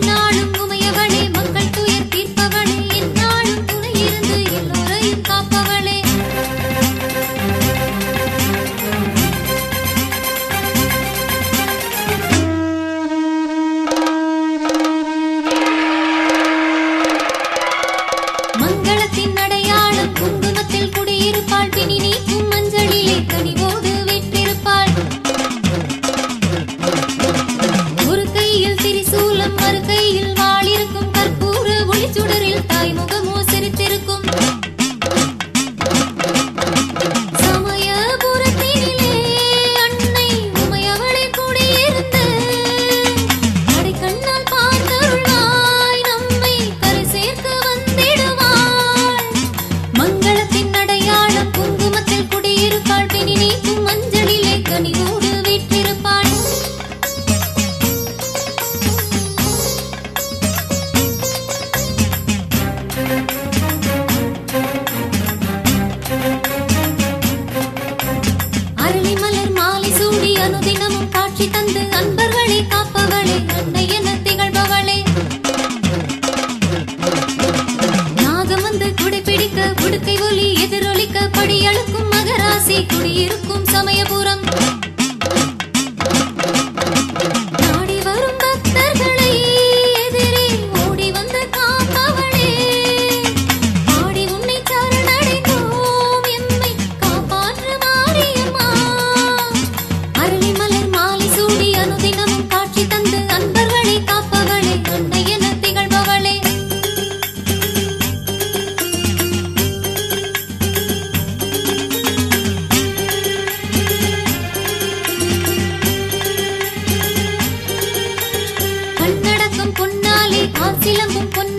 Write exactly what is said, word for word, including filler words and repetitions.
எந்நாளும் உமையவளே மக்கள் துயர் தீர்ப்பவளே எந்நாளும் துணையிருந்து எல்லோரையும் காப்பவளே மங்களத்தின் அடையாளம் குங்குமத்தில் குடியிருப்பாள் பிணி நீக்கும் மஞ்சளிலே கனிவோடு வீற்றிருப்பாள் ஒரு கையில் திரிசூலம் மறு கையில் வாளிருக்கும் கற்பூர ஒளிச்சுடரில் தாய் முகமோ சிரித்திருக்கும் சமயபுரத்தினிலே அன்னை உமையவளே குடியிருந்து அடைக்கண்ணால் பார்த்தருள்வாய் நம்மை கரை சேர்க்க வந்திடுவாள் மங்களத்தின் அடையாளம் குங்குமத்தில் குடியிருப்பாள் பிணி நீக்கும் மஞ்சளிலே கனிவோடு வீற்றிருப்பாள் அரளி மலர் மாலை சூடி அனுதினமும் காட்சி தந்து அன்பர்களை காப்பவளே அன்னை என திகழ்பவளே நாகம் வந்து குடைப்பிடிக்க உடுக்கை ஒலி எதிரொலிக்க படியளக்கும் மகராசி குடியிருக்கும் சமயபுரம் நாடி வரும் பக்தர்களை எதிரே ஓடி வந்து காப்பவளே ஆடி உன்னை சரணடைந்தோம் எம்மை காப்பாற்று மாரியம்மா அரளி மலர் மாலை சூடி அனுதினமும் காட்சி தந்து அன்பர்களை காப்பவளே அன்னை என திகழ்பவளே கண்ணடக்கம் பொன்னாலே கால் சிலம்பும் பொன்